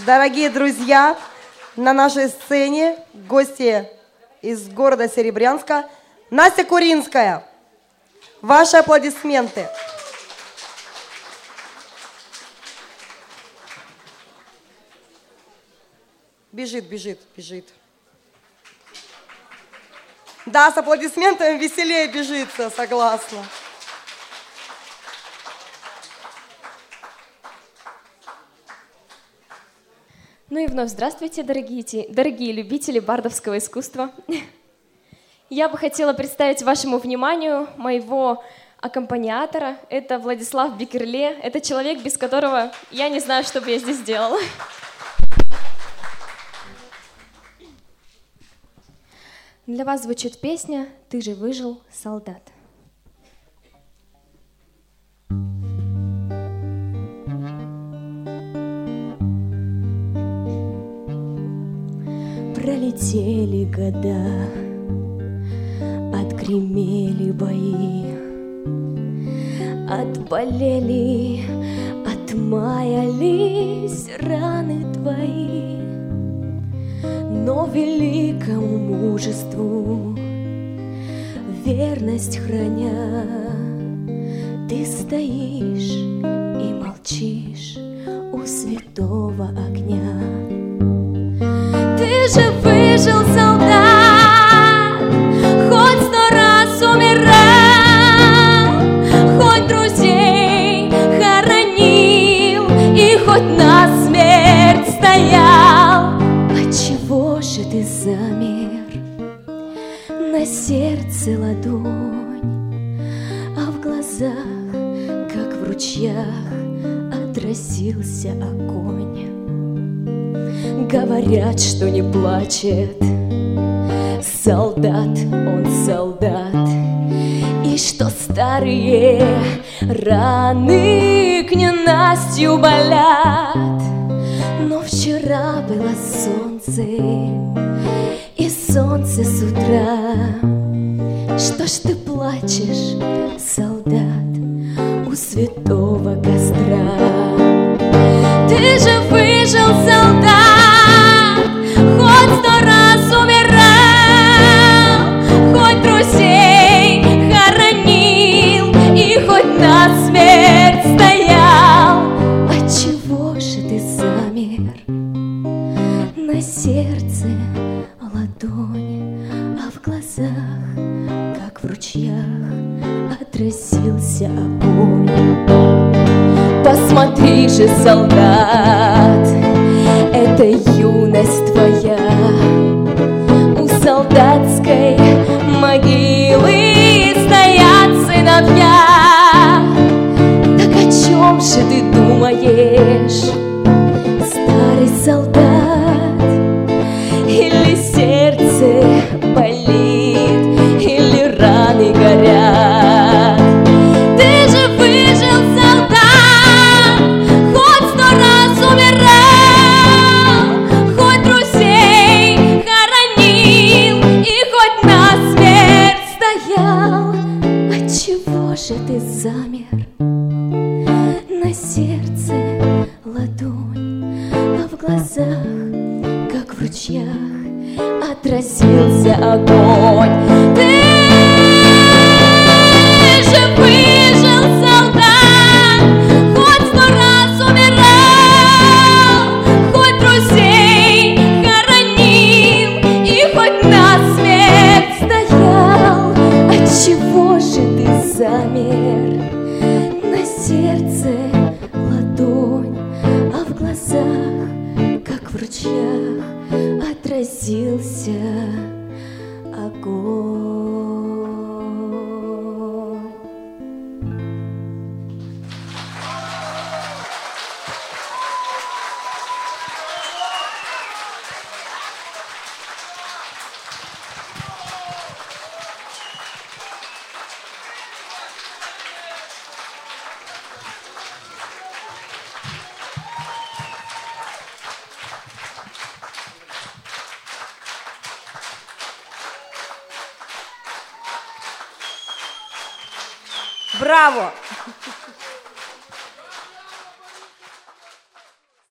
Дорогие друзья, на нашей сцене гости из города Серебрянска. Настя Куринская. Ваши аплодисменты. Бежит. Да, с аплодисментами веселее бежится, согласна. Ну и вновь здравствуйте, дорогие любители бардовского искусства. Я бы хотела представить вашему вниманию моего аккомпаниатора. Это Владислав Бекерле. Это человек, без которого я не знаю, что бы я здесь делала. Для вас звучит песня «Ты же выжил, солдат». Пролетели года, отгремели бои, отболели, отмаялись раны твои. Но великому мужеству верность храня, ты стоишь и молчишь у святого огня. Ты же выжил, солдат, хоть 100 раз умирал, хоть друзей хоронил и хоть насмерть стоял. Отчего же ты замер? На сердце ладонь, а в глазах, как в ручьях, отразился огонь. Говорят, что не плачет солдат, он солдат, и что старые раны к ненастью болят. Но вчера было солнце, и солнце с утра. Что ж ты плачешь, солдат, у святого костра? Ты же выжил, солдат, хоть 100 раз умирал, хоть друзей хоронил и хоть насмерть стоял. Отчего же ты замер? На сердце ладонь, а в глазах, как в ручьях, отразился огонь. Посмотри же, солдат, это юность твоя. У солдатской могилы стоят сыновья. Так о чем же ты думаешь, старый солдат? Или сердце болит, или раны горят? Ты же выжил, солдат, хоть 100 раз умирал, хоть друзей хоронил и хоть насмерть стоял. Отчего же ты замер? На сердце ладонь, а в глазах, как в ручьях, отразился огонь. Ты же выжил, солдат, хоть 100 раз умирал, хоть друзей хоронил и хоть насмерть стоял. Отчего же ты замер? На сердце ладонь, а в глазах, как в ручьях, отразился огонь. Браво!